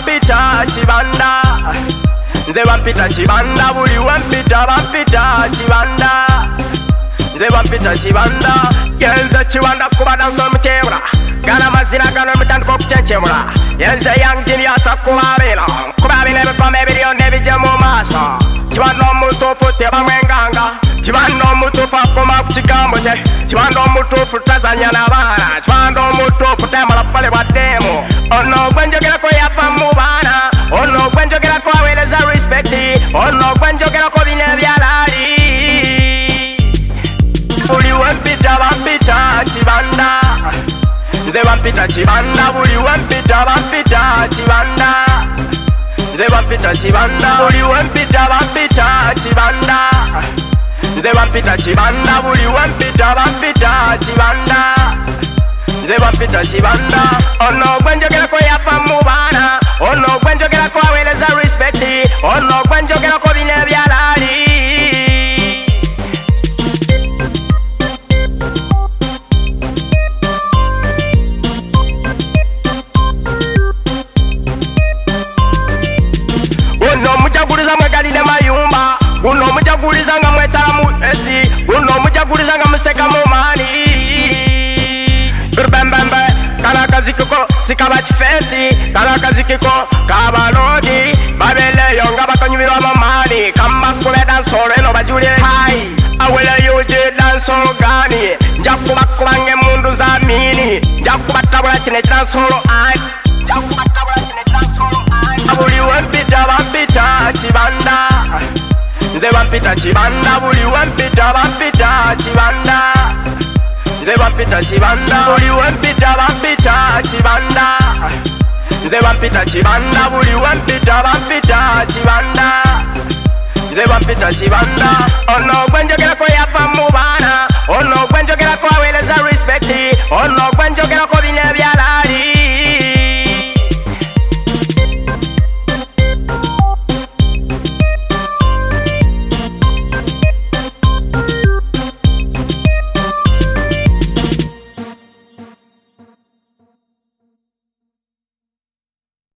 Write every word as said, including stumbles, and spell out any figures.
bampita Chibanda nze bampita Chibanda buli wempita bampita Chibanda nze bampita Chibanda yenze Chibanda kuba danso mchebula gana mazina gano mitandiko kuchenchemula yenze young genius kubabila kubabila ebikome ebiriyo nebije mu maaso Chibanda omutuufu tebamwenganga Chibanda omutuufu akoma ku kigambo kye Chibanda omutuufu tazanya n'abaana Chibanda omutuufu temala kukolebwa demo ono gwenjogerako yava mu baana ono gwenjogerako aweereza respect ono gwenjogerako bino ebyalaali buli wempita bampita Chibanda nze bampita Chibanda buli wempita bampita Chibanda nze bampita Chibanda buli wempita bampita Chibanda nze bampita Chibanda buli wempita bampita Chibanda nze bampita Chibanda ono gwenjogerako yava mu baana ono gwenjogerako aweereza respect ono gwenjogerako bino ebyalaali guno mujaguliza mwegalire mayumba guno mujaguliza nga mwetala mu ezi guno mujaguliza nga museka mu maani bembembe kala kazikiko sikaba kifesi kala kazikiko kabalodi babeleyo nga bakanyumirwa mu maani kambakube dansolo eno bajulire hai aweleyo je dansolo gani njakubakuba ng'emundu za mini njakubatabula kino ekidansolo ani njakubatabula kino ekidansolo ani buli wempita bampita Chibanda nze bampita Chibanda buli wempita bampita Chibanda nze bampita Chibanda buli wempita bampita Chibanda nze bampita Chibanda buli wempita bampita Chibanda nze bampita Chibanda ono gwenjogerako yava mu baana ono gwenjogerako awe